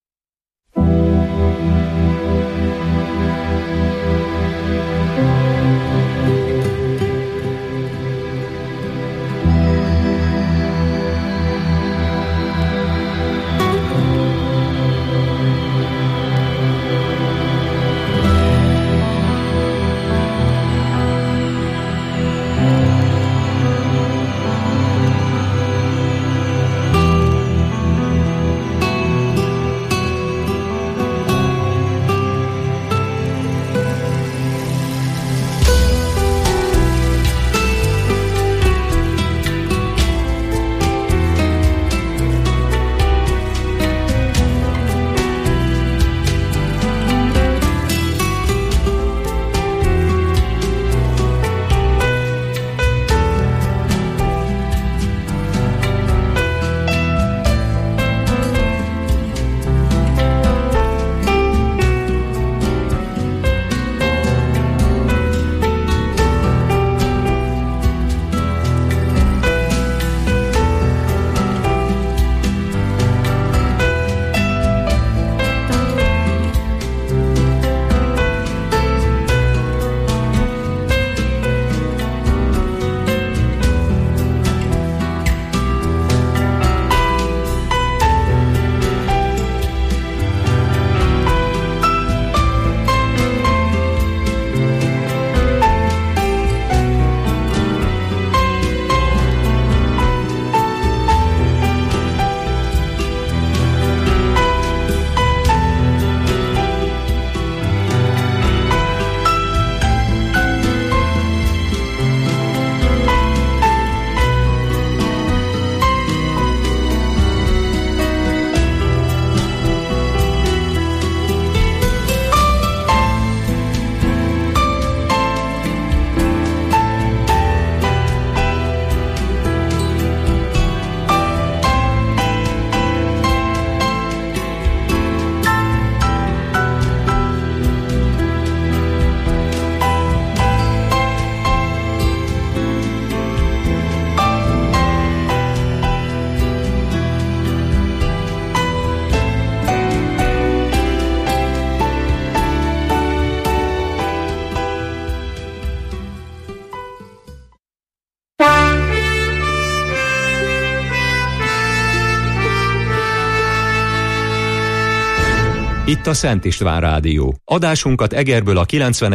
Itt a Szent István Rádió. Adásunkat Egerből a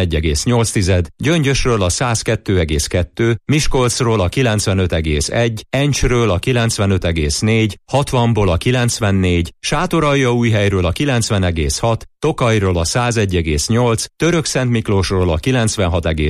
91,8, Gyöngyösről a 102,2, Miskolcról a 95,1, Encsről a 95,4, 60-ból a 94, Sátoraljaújhelyről a 90,6, Tokajról a 101,8, Törökszentmiklósról a 96,8,